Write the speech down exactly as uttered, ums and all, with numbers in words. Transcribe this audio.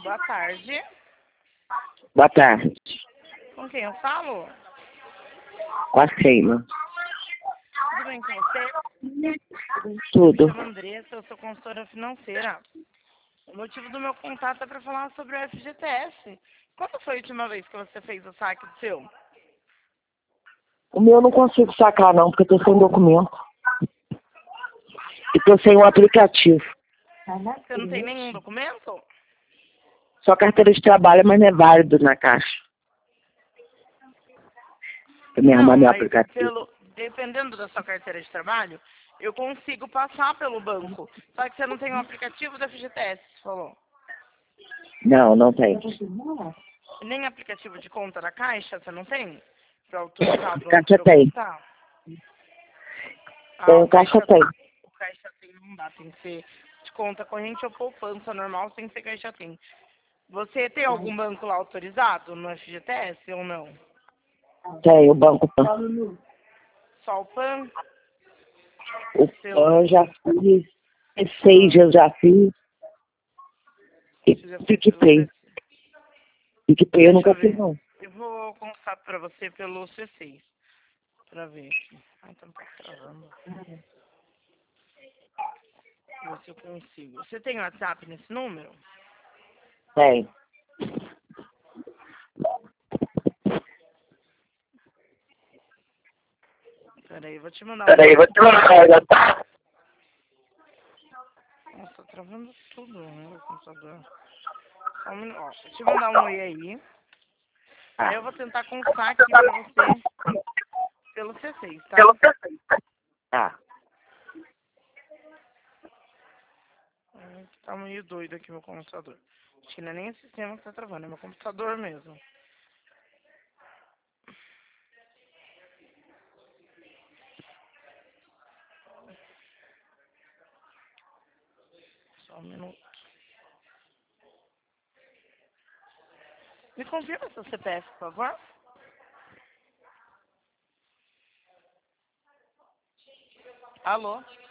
Boa tarde. Boa tarde. Com quem eu falo? Com a Sheila. Tudo bem com você? Tudo. Me chamo Andressa, eu sou consultora financeira. O motivo do meu contato é para falar sobre o F G T S. Quando foi a última vez que você fez o saque do seu? O meu eu não consigo sacar não, porque eu tô sem documento. E tô sem o aplicativo. Você não tem nenhum documento? Só carteira de trabalho, mas não é válido na caixa. Pra me arrumar Não, meu mas aplicativo. pelo, dependendo da sua carteira de trabalho, eu consigo passar pelo banco. Só que você não tem um aplicativo do F G T S, você falou. Não, não tem. Nem aplicativo de conta da Caixa, você não tem? Para autorizar o banco Caixa para eu tem. contar? Ah, Tem, o caixa Caixa, tem. o Caixa tem, não dá, tem que ser de conta corrente ou poupança normal, tem que ser Caixa tem. Você tem algum banco lá autorizado no F G T S ou não? Tem, o banco. Só o PAN? O Seu, PAN já fiz. C seis eu já fiz. E você já fez pelo PicPay. C seis? PicPay eu Deixa nunca eu fiz ver. não. Eu vou contar para você pelo C seis. Pra ver aqui. Ai, tá um pouco travando. Ver se eu consigo. Você tem WhatsApp nesse número? Tem. Peraí, eu vou te mandar um Peraí, vou te mandar, tá? Nossa, tá travando tudo no meu computador. Só um minuto. Ó, vou te mandar um oi aí. Aí eu vou tentar constar aqui pra você pelo C seis, tá? Tá. Ai, tá meio doido aqui meu computador. Acho que não é nem o sistema que tá travando, é meu computador mesmo. Só um minuto. Me confirma seu C P F, por favor. Alô?